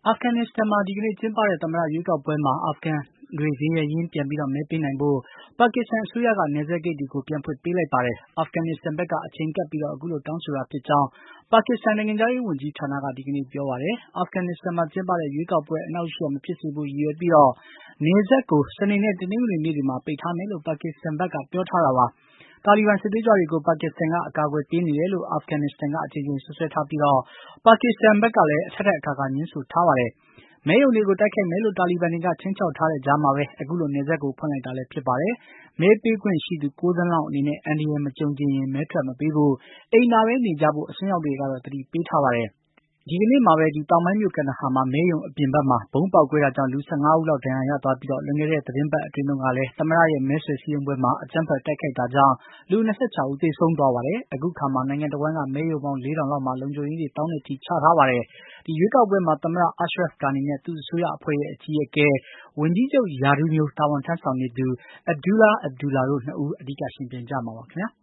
အာဖဂန်နစ္စတန်မှာဒီကနေ့ကျင်းပတဲ့သမ္မတရွေးကောက်ပွဲမှာအာဖဂန်တွေနေရပ်ရင်းပြန်ပြီးမဲပေးနိုင်ဖို့ပါကစ္စတန်အစိုးရကနယ်စပ်ဂိတ်တွေကိုပြန်ဖွင့်ပေးလိုက်ပါတယ်။ အာဖဂန်နစ္စတန်ဘက်က အချိန်ကပ်ပြီးအခုလိုတောင်းဆိုတာဖြစ်ကြောင်းပါကစ္စတန်နိုင်ငံခြားရေးဝန်ကြီးဌာနကဒီကနေ့ပြောပါတယ်။ အာဖဂန်နစ္စတန်မှာကျင်းပတဲ့ရွေးကောက်ပွဲအနှောင့်အယှက်မဖြစ်စေဖို့ရည်ရွယ်ပြီးနယ်စပ်ကိုစနေနဲ့တနင်္ဂနွေနေ့တွေမှာပိတ်ထားမယ်လို့ပါကစ္စတန်ဘက်ကပြောထားတာပါ။ တာလီဘန်စစ်သွေးကြွတွေကိုပါကစ္စတန်ကအကာအကွယ်ပေးနေတယ်လို့အာဖဂန်နစ္စတန်ကအကြိမ်ကြိမ်စွပ်စွဲထားပြီးပါကစ္စတန်ဘက်ကလည်း အထပ်ထပ်အခါခါငြင်းဆိုထားပါတယ်။ မဲရုံတွေကိုတိုက်ခိုက်မယ်လို့တာလီဘန်တွေကခြိမ်းခြောက်ထားတဲ့ကြားမှာပဲအခုလိုနယ်စပ်ကိုဖွင့်လိုက်တာလည်းဖြစ်ပါတယ်။ မဲပေးခွင့်ရှိသူ ၉ သန်းလောက်အနေနဲ့အန္တရာယ်မကြုံချင်ရင်မဲထွက်မပေးဖို့အိမ်သာပဲနေကြဖို့အစွန်းရောက်တွေကတော့သတိပေးထားပါတယ်။ ဒီကနေ့မှာပဲတောင်ပိုင်းမြို့ကန်ဒါဟာမှာမဲရုံအပြင်ဘက်မှာဗုံးပေါက်ကွဲတာကြောင့်လူ ၁၅ ဦးလောက်ဒဏ်ရာရသွားပြီးလွန်ခဲ့တဲ့သီတင်းပတ်အတွင်းတုန်းကလည်းသမ္မတရဲ့မဲဆွယ်စည်းရုံးပွဲမှာအကြမ်းဖက်တိုက်ခိုက်တာကြောင့်လူ ၂၆ ဦးသေဆုံးသွားပါတယ်။ အခုအခါနိုင်ငံတဝှမ်းကမဲရုံပေါင်း ၄,၀၀၀ လောက်မှာလုံခြုံရေးတွေသောင်းနဲ့ချီချထားပါတယ်။ ဒီရွေးကောက်ပွဲမှာသမ္မတ Ashraf Ghani နဲ့သူ့အစိုးရအဖွဲ့ရဲ့အကြီးအကဲ ဝန်ကြီးချုပ်ရာထူးမျိုးတာဝန်ထမ်းဆောင်နေသူ Abdullah Abdullah တို့ ၂ ဦးအဓိကယှဉ်ပြိုင်ကြမှာပါခင်ဗျာ။